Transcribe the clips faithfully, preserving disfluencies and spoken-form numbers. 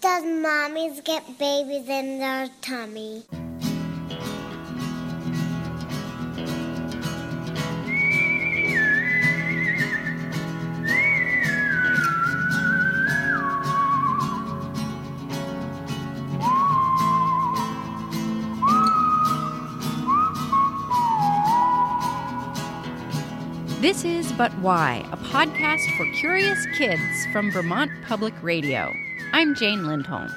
does mommies get babies in their tummy? This is But Why, a podcast for curious kids from Vermont Public Radio. I'm Jane Lindholm.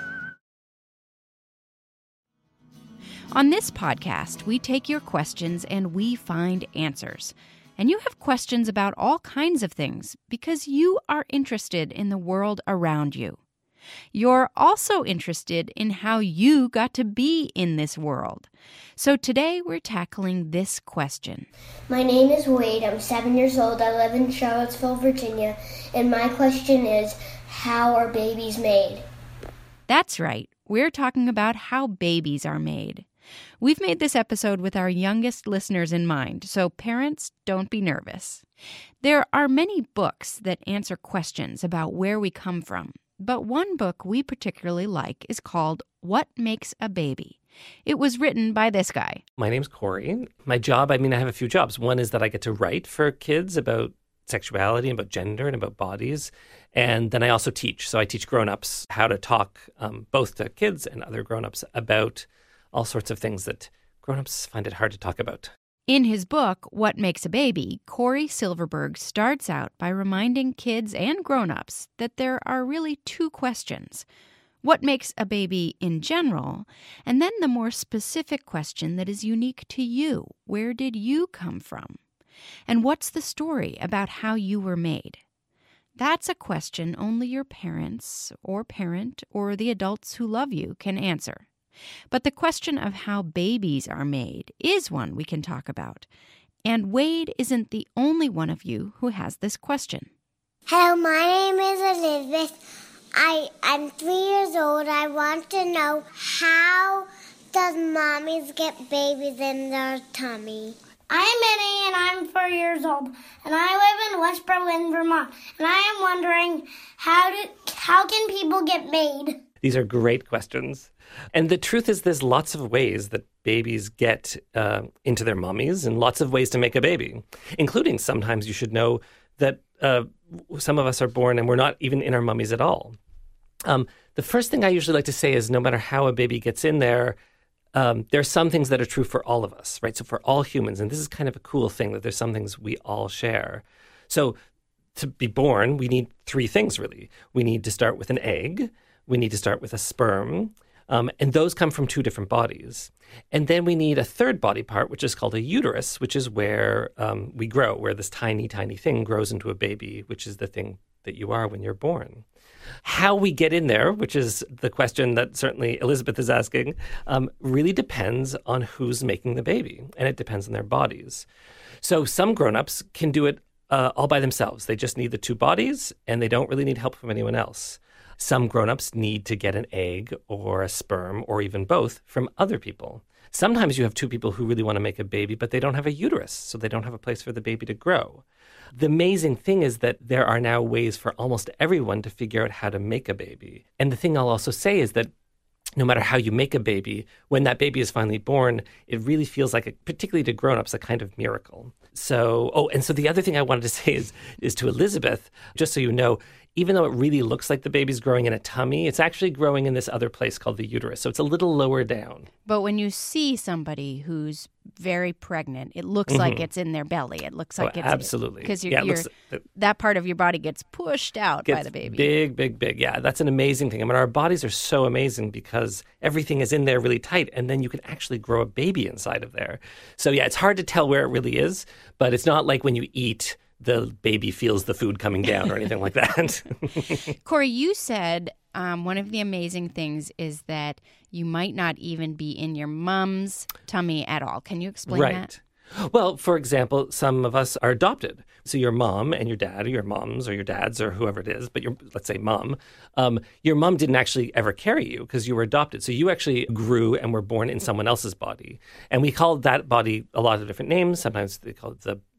On this podcast, we take your questions and we find answers. And you have questions about all kinds of things because you are interested in the world around you. You're also interested in how you got to be in this world. So today we're tackling this question. My name is Wade. I'm seven years old. I live in Charlottesville, Virginia. And my question is, how are babies made? That's right. We're talking about how babies are made. We've made this episode with our youngest listeners in mind, so parents, don't be nervous. There are many books that answer questions about where we come from. But one book we particularly like is called What Makes a Baby? It was written by this guy. My name's Corey. My job, I mean, I have a few jobs. One is that I get to write for kids about sexuality, about gender, and about bodies. And then I also teach. So I teach grown-ups how to talk um, both to kids and other grown-ups about all sorts of things that grown-ups find it hard to talk about. In his book, What Makes a Baby, Corey Silverberg starts out by reminding kids and grown-ups that there are really two questions. What makes a baby in general, and then the more specific question that is unique to you. Where did you come from? And what's the story about how you were made? That's a question only your parents or parent or the adults who love you can answer. But the question of how babies are made is one we can talk about. And Wade isn't the only one of you who has this question. Hello, my name is Elizabeth. I, I'm three years old. I want to know, how does mommies get babies in their tummy? I'm Minnie, and I'm four years old, and I live in West Berlin, Vermont. And I am wondering, how do how can people get made? These are great questions. And the truth is there's lots of ways that babies get uh, into their mummies and lots of ways to make a baby, including sometimes you should know that uh, some of us are born and we're not even in our mummies at all. Um, the first thing I usually like to say is no matter how a baby gets in there, um, there are some things that are true for all of us, right? So for all humans, and this is kind of a cool thing that there's some things we all share. So to be born, we need three things really. We need to start with an egg. We need to start with a sperm. Um, and those come from two different bodies. And then we need a third body part, which is called a uterus, which is where um, we grow, where this tiny, tiny thing grows into a baby, which is the thing that you are when you're born. How we get in there, which is the question that certainly Elizabeth is asking, um, really depends on who's making the baby, and it depends on their bodies. So some grown-ups can do it uh, all by themselves. They just need the two bodies, and they don't really need help from anyone else. Some grown-ups need to get an egg or a sperm or even both from other people. Sometimes you have two people who really want to make a baby, but they don't have a uterus, so they don't have a place for the baby to grow. The amazing thing is that there are now ways for almost everyone to figure out how to make a baby. And the thing I'll also say is that no matter how you make a baby, when that baby is finally born, it really feels like, a, particularly to grown-ups, a kind of miracle. So, oh, and so the other thing I wanted to say is, is to Elizabeth, just so you know, even though it really looks like the baby's growing in a tummy, it's actually growing in this other place called the uterus. So it's a little lower down. But when you see somebody who's very pregnant, it looks mm-hmm. like it's in their belly. It looks like oh, it's... Absolutely. Because yeah, that part of your body gets pushed out gets by the baby. Big, big, big. Yeah, that's an amazing thing. I mean, our bodies are so amazing because everything is in there really tight, and then you can actually grow a baby inside of there. So yeah, it's hard to tell where it really is, but it's not like when you eat, the baby feels the food coming down or anything like that. Corey, you said um, one of the amazing things is that you might not even be in your mom's tummy at all. Can you explain right. that? Well, for example, some of us are adopted. So your mom and your dad, or your moms or your dads or whoever it is, but your, let's say mom, um, your mom didn't actually ever carry you because you were adopted. So you actually grew and were born in someone else's body. And we call that body a lot of different names. Sometimes they call it the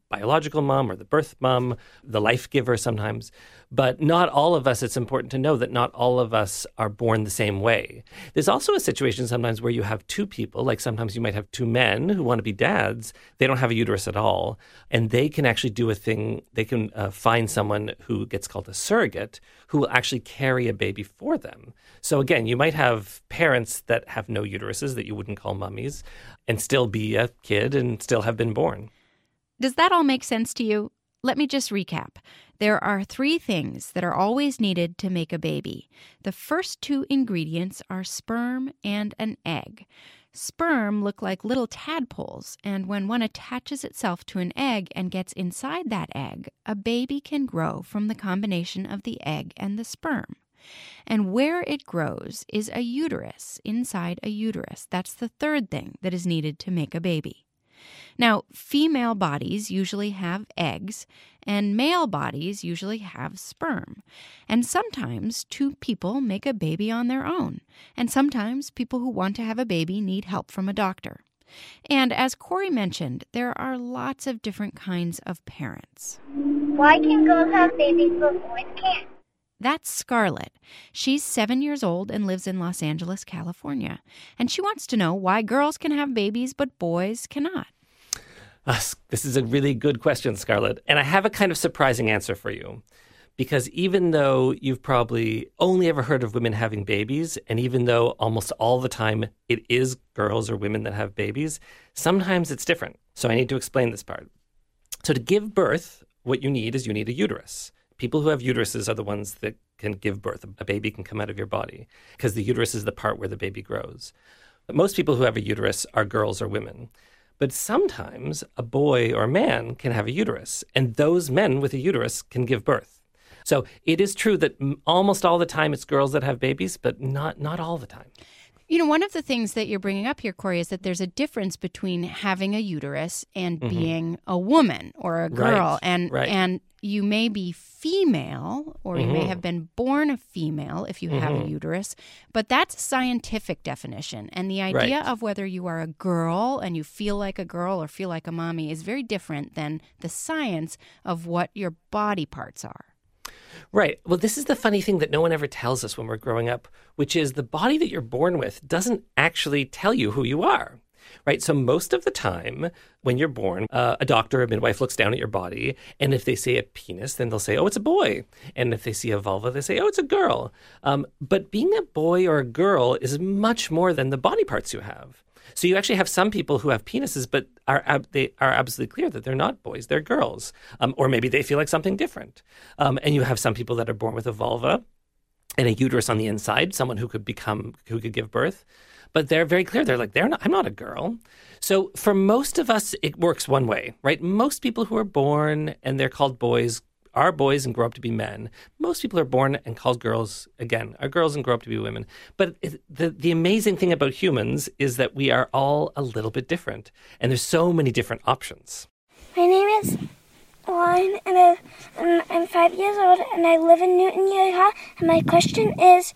biological mom or the birth mom, the life giver sometimes. But not all of us, it's important to know that not all of us are born the same way. There's also a situation sometimes where you have two people, like sometimes you might have two men who want to be dads. They don't have a uterus at all. And they can actually do a thing. They can uh, find someone who gets called a surrogate who will actually carry a baby for them. So again, you might have parents that have no uteruses that you wouldn't call mummies and still be a kid and still have been born. Does that all make sense to you? Let me just recap. There are three things that are always needed to make a baby. The first two ingredients are sperm and an egg. Sperm look like little tadpoles, and when one attaches itself to an egg and gets inside that egg, a baby can grow from the combination of the egg and the sperm. And where it grows is a uterus inside a uterus. That's the third thing that is needed to make a baby. Now, female bodies usually have eggs, and male bodies usually have sperm. And sometimes two people make a baby on their own, and sometimes people who want to have a baby need help from a doctor. And as Corey mentioned, there are lots of different kinds of parents. Why can girls have babies but boys can't? That's Scarlett. She's seven years old and lives in Los Angeles, California. And she wants to know why girls can have babies but boys cannot. Uh, this is a really good question, Scarlett. And I have a kind of surprising answer for you. Because even though you've probably only ever heard of women having babies, and even though almost all the time it is girls or women that have babies, sometimes it's different. So I need to explain this part. So to give birth, what you need is you need a uterus. People who have uteruses are the ones that can give birth. A baby can come out of your body because the uterus is the part where the baby grows. But most people who have a uterus are girls or women. But sometimes a boy or a man can have a uterus, and those men with a uterus can give birth. So it is true that almost all the time it's girls that have babies, but not not all the time. You know, one of the things that you're bringing up here, Corey, is that there's a difference between having a uterus and mm-hmm. being a woman or a girl. Right, and right. and you may be female, or mm-hmm. you may have been born a female if you mm-hmm. have a uterus, but that's a scientific definition. And the idea right. of whether you are a girl and you feel like a girl or feel like a mommy is very different than the science of what your body parts are. Right. Well, this is the funny thing that no one ever tells us when we're growing up, which is the body that you're born with doesn't actually tell you who you are. Right. So most of the time when you're born, uh, a doctor or a midwife looks down at your body. And if they say a penis, then they'll say, oh, it's a boy. And if they see a vulva, they say, oh, it's a girl. Um, but being a boy or a girl is much more than the body parts you have. So you actually have some people who have penises, but are ab- they are absolutely clear that they're not boys, they're girls. Um, or maybe they feel like something different. Um, and you have some people that are born with a vulva and a uterus on the inside, someone who could become, who could give birth. But they're very clear. They're like, they're not, I'm not a girl. So for most of us, it works one way, right? Most people who are born and they're called boys are boys and grow up to be men. Most people are born and called girls, again, are girls and grow up to be women. But it, the, the amazing thing about humans is that we are all a little bit different. And there's so many different options. My name is Lauren, and, I, and I'm five years old, and I live in Newton, Utah. And my question is,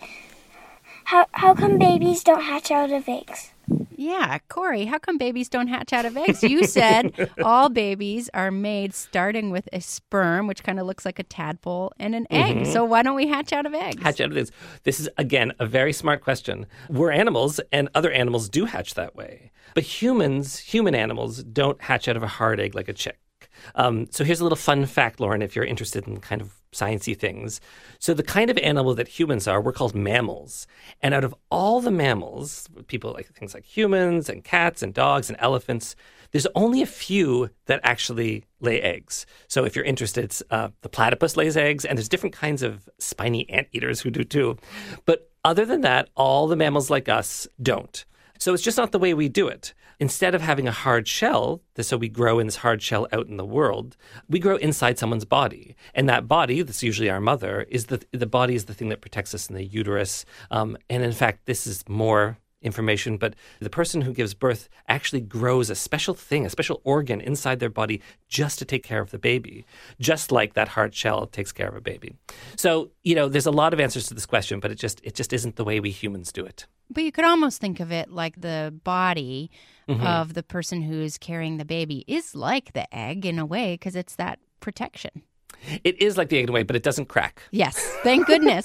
how, how come babies don't hatch out of eggs? Yeah, Corey, how come babies don't hatch out of eggs? You said all babies are made starting with a sperm, which kind of looks like a tadpole, and an egg. Mm-hmm. So why don't we hatch out of eggs? Hatch out of eggs. This is, again, a very smart question. We're animals, and other animals do hatch that way. But humans, human animals, don't hatch out of a hard egg like a chick. Um, so here's a little fun fact, Lauren, if you're interested in kind of sciencey things. So the kind of animal that humans are, we're called mammals. And out of all the mammals, people like things like humans and cats and dogs and elephants, there's only a few that actually lay eggs. So if you're interested, it's, uh, the platypus lays eggs, and there's different kinds of spiny anteaters who do too. But other than that, all the mammals like us don't. So it's just not the way we do it. Instead of having a hard shell, so we grow in this hard shell out in the world, we grow inside someone's body. And that body, that's usually our mother, is the the body is the thing that protects us in the uterus. Um, and in fact, this is more information, but the person who gives birth actually grows a special thing, a special organ inside their body just to take care of the baby, just like that hard shell takes care of a baby. So, you know, there's a lot of answers to this question, but it just it just isn't the way we humans do it. But you could almost think of it like the body Mm-hmm. of the person who's carrying the baby is like the egg in a way because it's that protection. It is like the egg in a way, but it doesn't crack. Yes, thank goodness.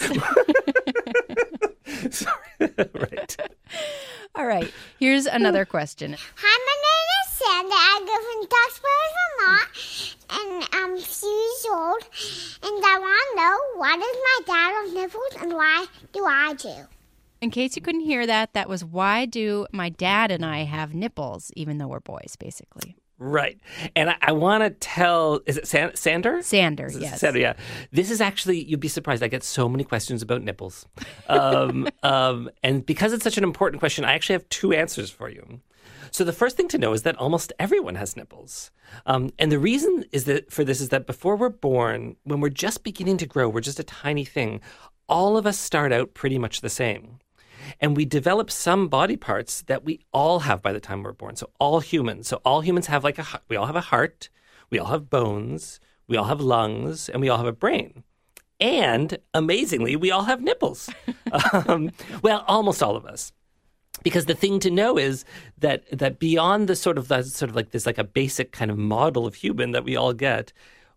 Sorry. Right. All right, here's another question. Hi, my name is Sandra. I live in Duxbury, Vermont, and I'm three years old. And I want to know, why does my dad have nipples and why do I do? In case you couldn't hear that, that was why do my dad and I have nipples, even though we're boys, basically. Right. And I, I want to tell, is it San, Sander? Sander, Is it yes. Sander, yeah. This is actually, you'd be surprised. I get so many questions about nipples. Um, um, and because it's such an important question, I actually have two answers for you. So the first thing to know is that almost everyone has nipples. Um, and the reason is that for this is that before we're born, when we're just beginning to grow, we're just a tiny thing, all of us start out pretty much the same. And we develop some body parts that we all have by the time we're born. So all humans. So all humans have like a, we all have a heart, we all have bones, we all have lungs, and we all have a brain. And amazingly, we all have nipples. um, well, almost all of us. Because the thing to know is that that beyond the sort of the, sort of like this like a basic kind of model of human that we all get,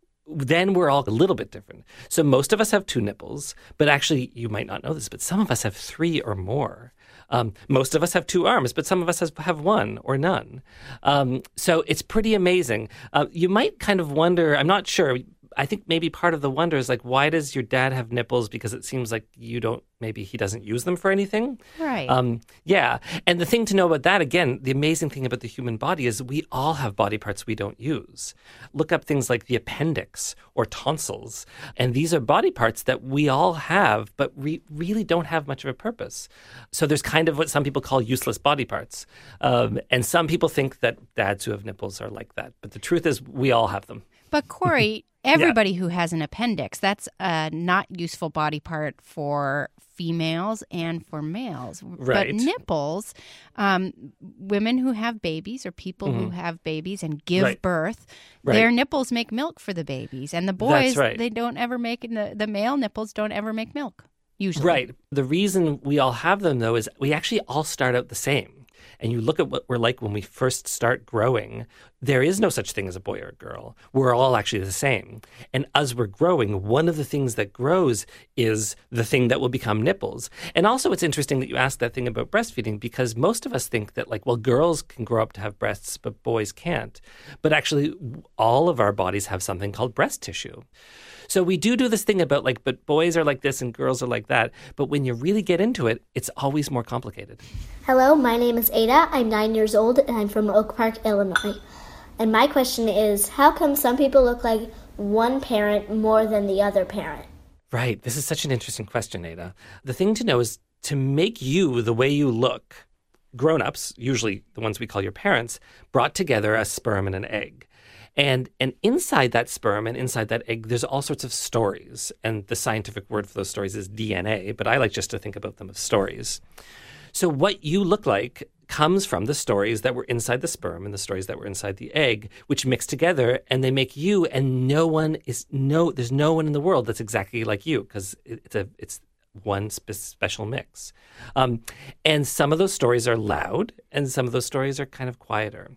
then we're all a little bit different. So most of us have two nipples, but actually you might not know this, but some of us have three or more. Um, most of us have two arms, but some of us has, have one or none. Um, so it's pretty amazing. Uh, you might kind of wonder, I'm not sure, I think maybe part of the wonder is like, why does your dad have nipples? Because it seems like you don't, maybe he doesn't use them for anything. Right. Um, yeah. And the thing to know about that, again, the amazing thing about the human body is we all have body parts we don't use. Look up things like the appendix or tonsils. And these are body parts that we all have, but we really don't have much of a purpose. So there's kind of what some people call useless body parts. Um, and some people think that dads who have nipples are like that. But the truth is we all have them. But Corey, everybody yeah. who has an appendix, that's a not useful body part for females and for males. Right. But nipples, um, women who have babies or people mm-hmm. who have babies and give right. birth, right. their nipples make milk for the babies. And the boys, right. they don't ever make, the, the male nipples don't ever make milk, usually. Right. The reason we all have them, though, is we actually all start out the same. And you look at what we're like when we first start growing, there is no such thing as a boy or a girl. We're all actually the same. And as we're growing, one of the things that grows is the thing that will become nipples. And also it's interesting that you asked that thing about breastfeeding because most of us think that like, well, girls can grow up to have breasts, but boys can't. But actually, all of our bodies have something called breast tissue. So we do do this thing about like, but boys are like this and girls are like that. But when you really get into it, it's always more complicated. Hello, my name is Ada. I'm nine years old and I'm from Oak Park, Illinois. And my question is, how come some people look like one parent more than the other parent? Right. This is such an interesting question, Ada. The thing to know is to make you the way you look, grown-ups, usually the ones we call your parents, brought together a sperm and an egg. And and inside that sperm and inside that egg, there's all sorts of stories. And the scientific word for those stories is D N A, but I like just to think about them as stories. So what you look like comes from the stories that were inside the sperm and the stories that were inside the egg, which mix together and they make you. And no one is no, there's no one in the world that's exactly like you because it's a it's one spe- special mix. Um, and some of those stories are loud, and some of those stories are kind of quieter.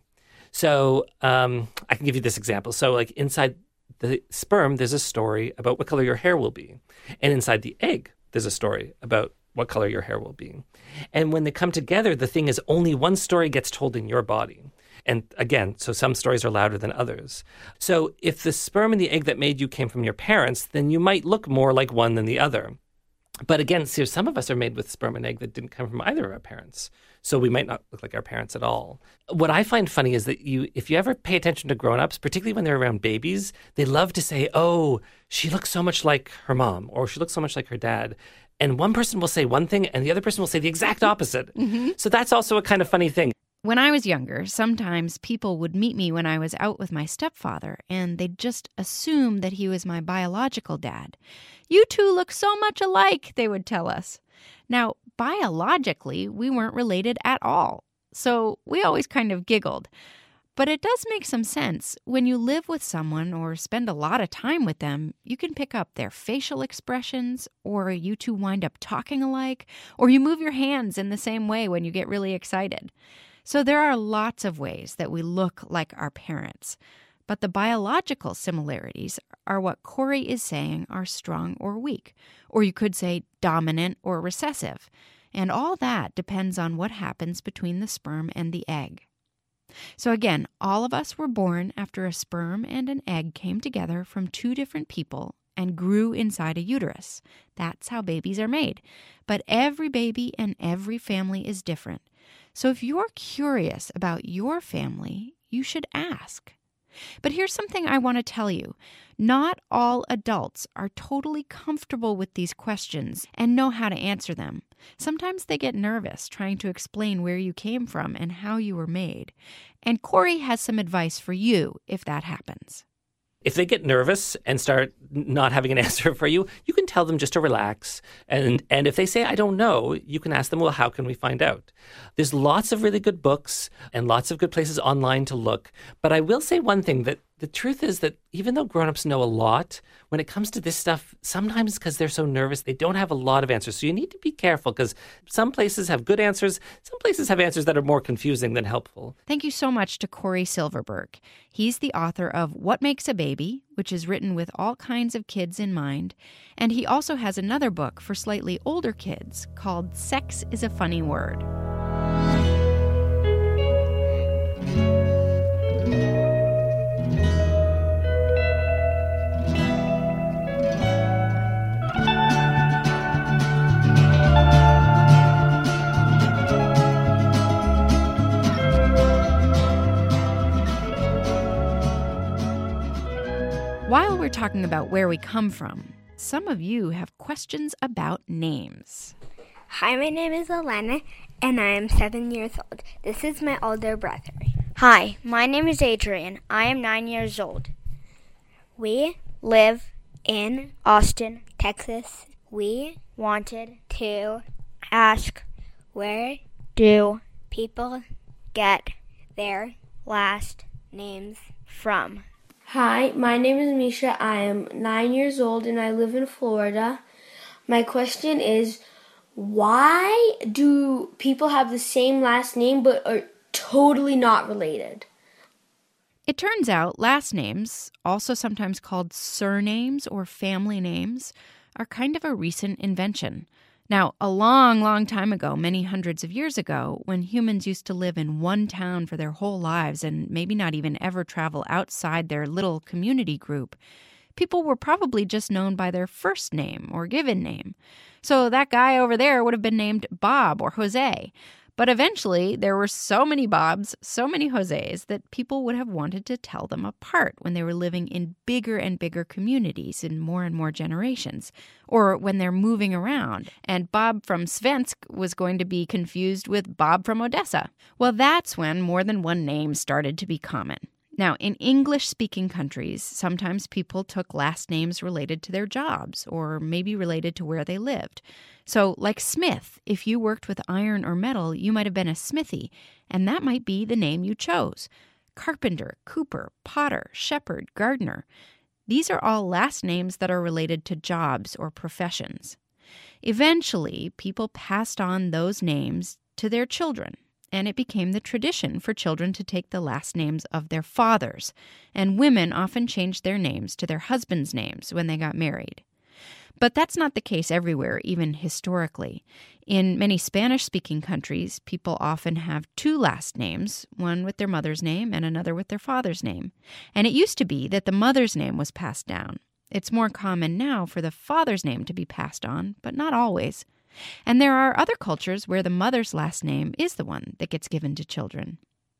So um, I can give you this example. So like inside the sperm, there's a story about what color your hair will be. And inside the egg, there's a story about what color your hair will be. And when they come together, the thing is only one story gets told in your body. And again, so some stories are louder than others. So if the sperm and the egg that made you came from your parents, then you might look more like one than the other. But again, so some of us are made with sperm and egg that didn't come from either of our parents. So we might not look like our parents at all. What I find funny is that you, if you ever pay attention to grown-ups, particularly when they're around babies, they love to say, oh, she looks so much like her mom, or she looks so much like her dad. And one person will say one thing and the other person will say the exact opposite. Mm-hmm. So that's also a kind of funny thing. When I was younger, sometimes people would meet me when I was out with my stepfather, and they'd just assume that he was my biological dad. You two look so much alike, they would tell us. Now, biologically, we weren't related at all, so we always kind of giggled. But it does make some sense. When you live with someone or spend a lot of time with them, you can pick up their facial expressions, or you two wind up talking alike, or you move your hands in the same way when you get really excited. So there are lots of ways that we look like our parents. But the biological similarities are what Corey is saying are strong or weak, or you could say dominant or recessive. And all that depends on what happens between the sperm and the egg. So again, all of us were born after a sperm and an egg came together from two different people and grew inside a uterus. That's how babies are made. But every baby and every family is different. So if you're curious about your family, you should ask. But here's something I want to tell you. Not all adults are totally comfortable with these questions and know how to answer them. Sometimes they get nervous trying to explain where you came from and how you were made. And Corey has some advice for you if that happens. If they get nervous and start not having an answer for you, you can tell them just to relax. And and if they say, I don't know, you can ask them, well, how can we find out? There's lots of really good books and lots of good places online to look. But I will say one thing, that the truth is that even though grown-ups know a lot, when it comes to this stuff, sometimes because they're so nervous, they don't have a lot of answers. So you need to be careful, because some places have good answers. Some places have answers that are more confusing than helpful. Thank you so much to Corey Silverberg. He's the author of What Makes a Baby, which is written with all kinds of kids in mind. And he also has another book for slightly older kids called Sex is a Funny Word. While we're talking about where we come from, some of you have questions about names. Hi, my name is Elena, and I am seven years old. This is my older brother. Hi, my name is Adrian. I am nine years old. We live in Austin, Texas. We wanted to ask, where do people get their last names from? Hi, my name is Misha. I am nine years old and I live in Florida. My question is, why do people have the same last name but are totally not related? It turns out last names, also sometimes called surnames or family names, are kind of a recent invention. Now, a long, long time ago, many hundreds of years ago, when humans used to live in one town for their whole lives and maybe not even ever travel outside their little community group, people were probably just known by their first name or given name. So that guy over there would have been named Bob or Jose. But eventually, there were so many Bobs, so many Joses, that people would have wanted to tell them apart when they were living in bigger and bigger communities in more and more generations, or when they're moving around, and Bob from Svensk was going to be confused with Bob from Odessa. Well, that's when more than one name started to be common. Now, in English-speaking countries, sometimes people took last names related to their jobs or maybe related to where they lived. So, like Smith, if you worked with iron or metal, you might have been a smithy, and that might be the name you chose. Carpenter, cooper, potter, shepherd, gardener. These are all last names that are related to jobs or professions. Eventually, people passed on those names to their children, and it became the tradition for children to take the last names of their fathers, and women often changed their names to their husbands' names when they got married. But that's not the case everywhere, even historically. In many Spanish-speaking countries, people often have two last names, one with their mother's name and another with their father's name. And it used to be that the mother's name was passed down. It's more common now for the father's name to be passed on, but not always. And there are other cultures where the mother's last name is the one that gets given to children.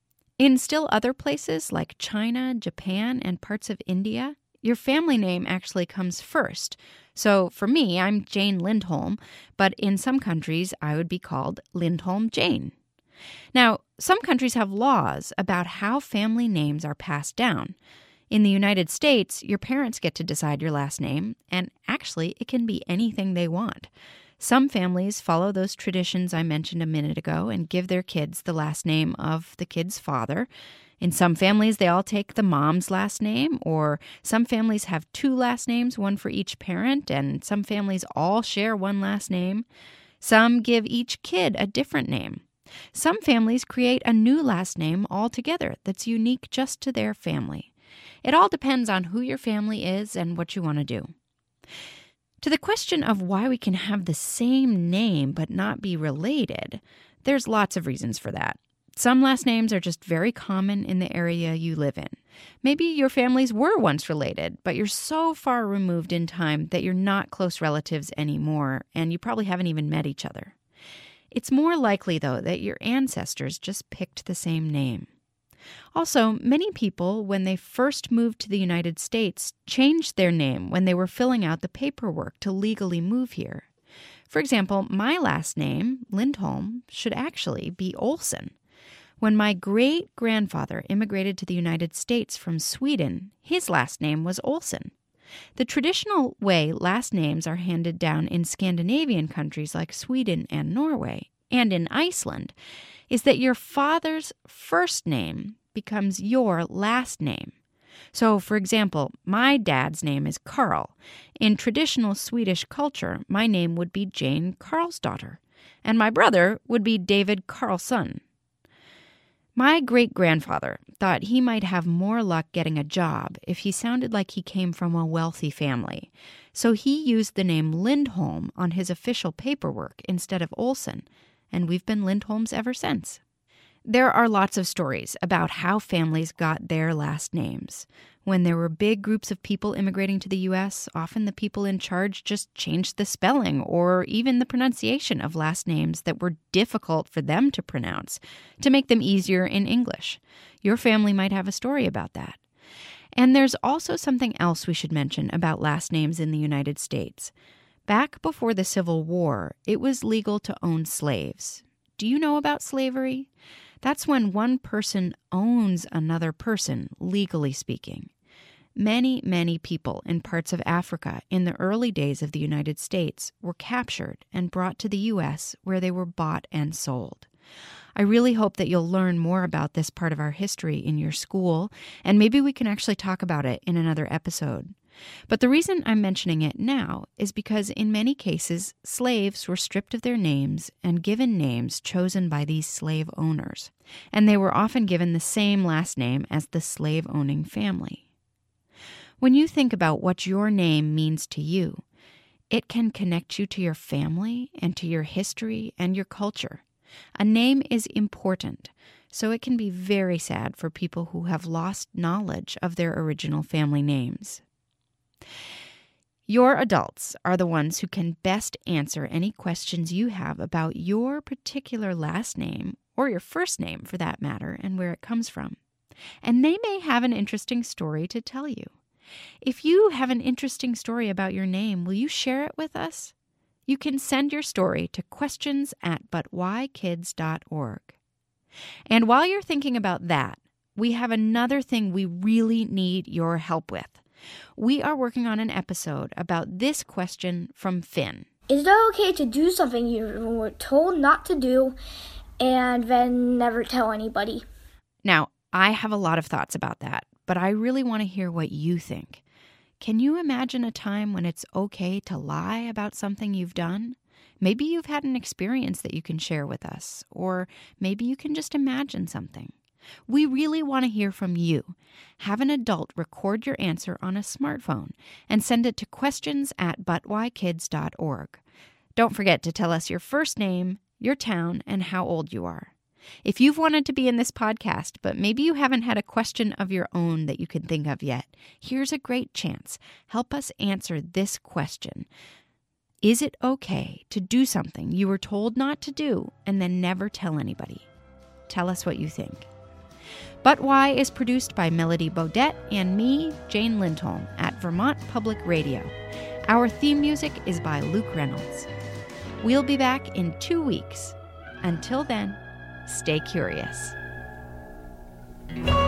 In still other places like China, Japan, and parts of India, your family name actually comes first. So for me, I'm Jane Lindholm, but in some countries I would be called Lindholm Jane. Now, some countries have laws about how family names are passed down. In the United States, your parents get to decide your last name, and actually it can be anything they want. Some families follow those traditions I mentioned a minute ago and give their kids the last name of the kid's father. In some families, they all take the mom's last name, or some families have two last names, one for each parent, and some families all share one last name. Some give each kid a different name. Some families create a new last name altogether that's unique just to their family. It all depends on who your family is and what you want to do. To the question of why we can have the same name but not be related, there's lots of reasons for that. Some last names are just very common in the area you live in. Maybe your families were once related, but you're so far removed in time that you're not close relatives anymore, and you probably haven't even met each other. It's more likely, though, that your ancestors just picked the same name. Also, many people, when they first moved to the United States, changed their name when they were filling out the paperwork to legally move here. For example, my last name, Lindholm, should actually be Olsen. When my great-grandfather immigrated to the United States from Sweden, his last name was Olsen. The traditional way last names are handed down in Scandinavian countries like Sweden and Norway, and in Iceland, is that your father's first name becomes your last name. So, for example, my dad's name is Karl. In traditional Swedish culture, my name would be Jane Karlsdotter, and my brother would be David Karlsson. My great-grandfather thought he might have more luck getting a job if he sounded like he came from a wealthy family, so he used the name Lindholm on his official paperwork instead of Olsen, and we've been Lindholms ever since. There are lots of stories about how families got their last names. When there were big groups of people immigrating to the U S, often the people in charge just changed the spelling or even the pronunciation of last names that were difficult for them to pronounce to make them easier in English. Your family might have a story about that. And there's also something else we should mention about last names in the United States. Back before the Civil War, it was legal to own slaves. Do you know about slavery? That's when one person owns another person, legally speaking. Many, many people in parts of Africa in the early days of the United States were captured and brought to the U S where they were bought and sold. I really hope that you'll learn more about this part of our history in your school, and maybe we can actually talk about it in another episode. But the reason I'm mentioning it now is because in many cases, slaves were stripped of their names and given names chosen by these slave owners, and they were often given the same last name as the slave-owning family. When you think about what your name means to you, it can connect you to your family and to your history and your culture. A name is important, so it can be very sad for people who have lost knowledge of their original family names. Your adults are the ones who can best answer any questions you have about your particular last name, or your first name for that matter, and where it comes from. And they may have an interesting story to tell you. If you have an interesting story about your name, will you share it with us? You can send your story to questions at but why kids dot org. And while you're thinking about that, we have another thing we really need your help with. We are working on an episode about this question from Finn. Is it okay to do something you were told not to do and then never tell anybody? Now, I have a lot of thoughts about that, but I really want to hear what you think. Can you imagine a time when it's okay to lie about something you've done? Maybe you've had an experience that you can share with us, or maybe you can just imagine something. We really want to hear from you. Have an adult record your answer on a smartphone and send it to questions at but why kids dot org. Don't forget to tell us your first name, your town, and how old you are. If you've wanted to be in this podcast, but maybe you haven't had a question of your own that you can think of yet, here's a great chance. Help us answer this question. Is it okay to do something you were told not to do and then never tell anybody? Tell us what you think. But Why is produced by Melody Bodette and me, Jane Lindholm, at Vermont Public Radio. Our theme music is by Luke Reynolds. We'll be back in two weeks. Until then, stay curious.